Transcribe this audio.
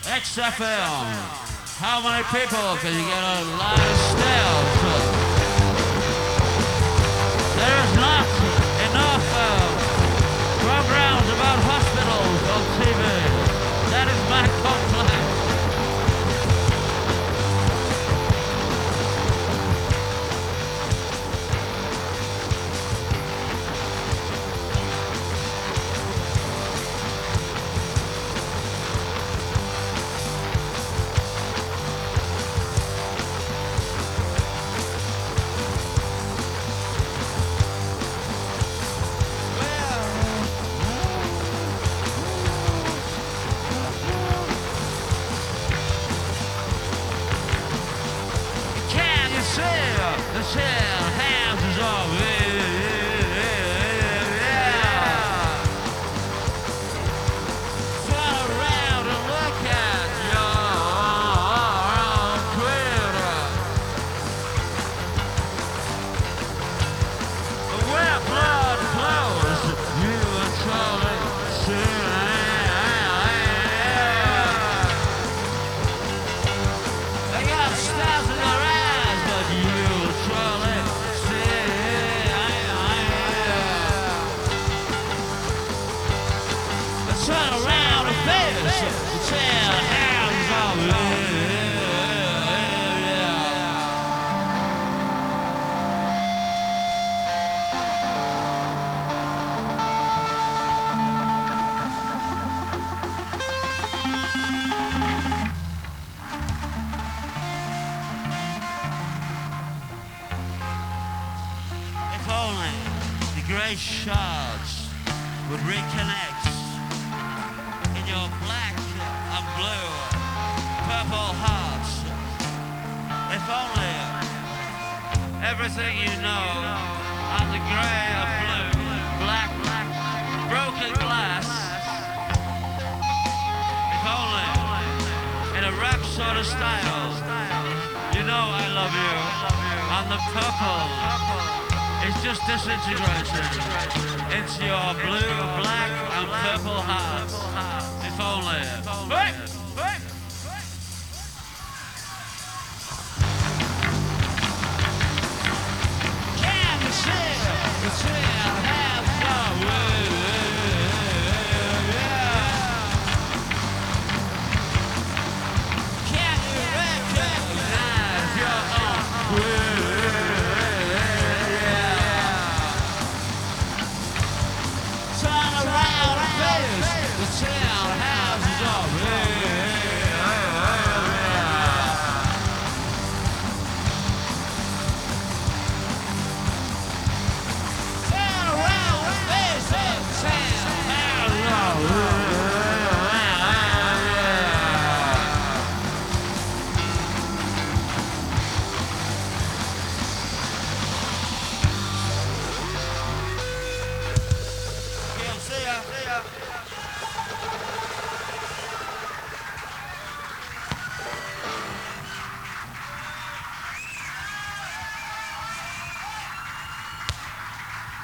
XFM. How many people can you get on a live stage? There is not enough programs about hospitals on TV. That is my complaint. The shell hands is all turn around and look at your Twitter. Where blood flows, you are truly they got stars in their eyes, but you truly turn around and face the tail hands of If only the grey shards would reconnect in your black and blue, purple hearts. If only everything you know on the grey and blue, black, broken glass. If only in a rap sort of style, you know I love you. On the purple, it's just disintegration into your blue, black and purple hearts.